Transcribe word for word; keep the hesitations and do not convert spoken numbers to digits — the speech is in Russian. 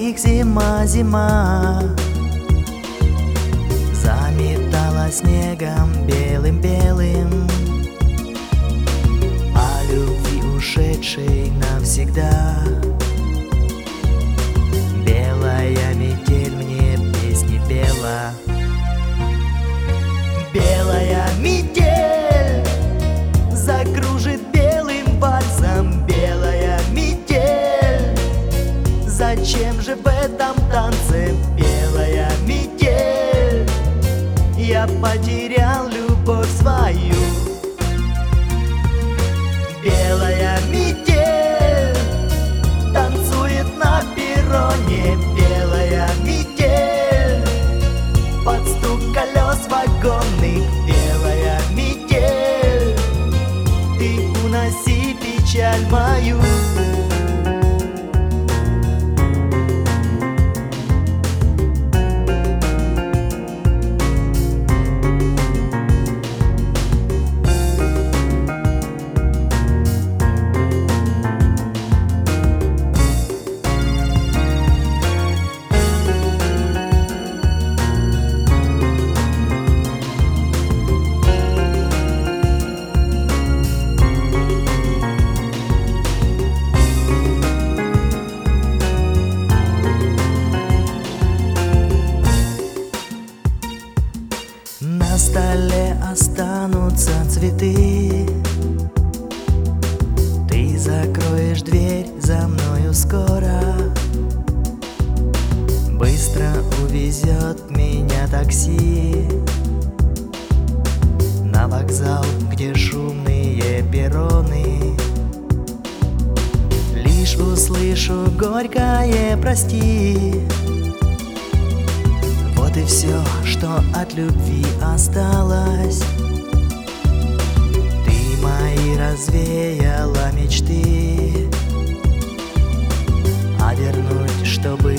моих зима, зима заметала снегом белым-белым, о любви ушедшей навсегда. Белая метель мне песни пела. Белая метель закружит белым вальсом. Белая метель, зачем же в этом танце? Белая метель, я потерял любовь свою. Белая метель танцует на перроне. Белая метель под стук колес вагонных. Белая метель, ты уноси печаль мою. На столе останутся цветы. Ты закроешь дверь за мною скоро. Быстро увезет меня такси на вокзал, где шумные перроны. Лишь услышу горькое «прости». Вот и все, что от любви осталось. Ты мои развеяла мечты, а вернуть, чтобы